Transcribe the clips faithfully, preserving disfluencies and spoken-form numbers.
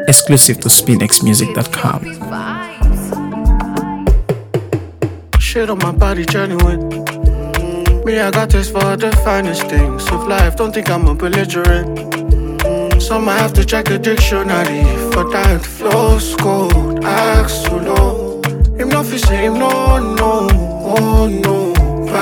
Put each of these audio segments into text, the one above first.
Exclusive to spin x music dot com. Shit on my body genuine. Me, I got this for the finest things of life. Don't think I'm a belligerent. Some might have to check a dictionary for that. Flow's cold, axe so low. Him no fi say him no, no, oh no.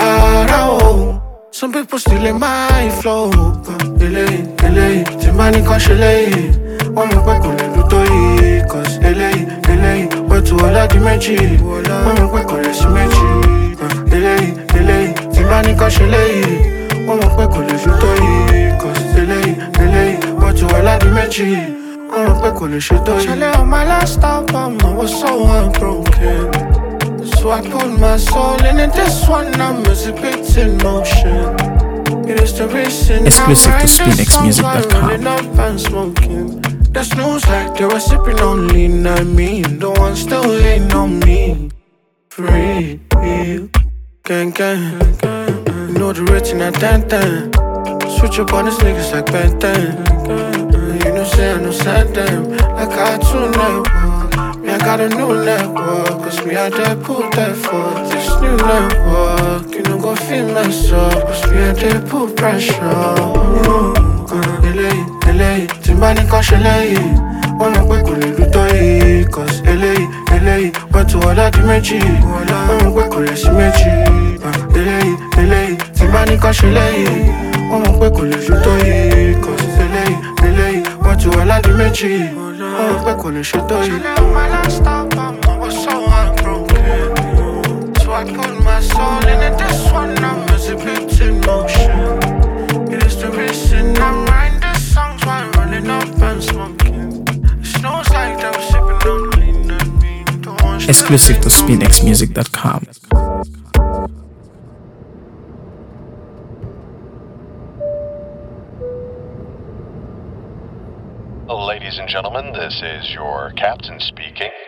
Para some people still in my flow. Ele, ele, Timani Koshele. Wọ́n mú pé kò lè lù tó yìí. Cause eléyìí, eléyìí, wọ́n tu ọ̀la di méjì. Wọ́n mú pé kò lè sí méjì. Eléyìí, eléyìí, tí bá ní ká ṣe léyìí. Wọ́n mú pé kò lè lù tó yìí. Cause eléyìí, eléyìí, wọ́n tu ọ̀la di méjì. Wọ́n mú pé kò lè ṣe tó yìí. Ṣẹlẹ̀ on my last album, I was so heartbroken. So I put my soul in it. This one I'm exhibiting motion. It is the reason Exclusive to spin x music dot com. The snooze like they were sipping on lean. I mean, the one still lean on me. Free, gang, gang. You know the rating at ten ten. Switch up on these niggas like Ben ten. You know, say I know sad them. I got two network. Me, I got a new network. Cause me, I did put that for this new network. You know, go feel myself. Cause me, I did put pressure. Eléyìí, eléyìí, tí bá ní ká ṣe léyìí. Wọ́n mọ̀ pé kò lè lù tó yìí. Cause eléyìí, eléyìí, wọ́n tu ọ̀la di méjì. Wọ́n mọ̀ pé kò lè sí méjì. Eléyìí, eléyìí, tí bá ní ká ṣe léyìí. Wọ́n mọ̀ pé kò lè lù tó yìí. Cause eléyìí, eléyìí, wọ́n tu ọ̀la di méjì. Wọ́n mọ̀ pé kò lè ṣe tó yìí. Ṣẹlẹ̀ on my last album, I was so heartbroken. So I put my soul in it. This one I'm exhibiting motion. It is the reason I'm writing these songs while rolling up and smoking. It snows like they were sipping on lean. I mean, the ones Exclusive to spin x music dot com. Ladies and gentlemen, this is your captain speaking.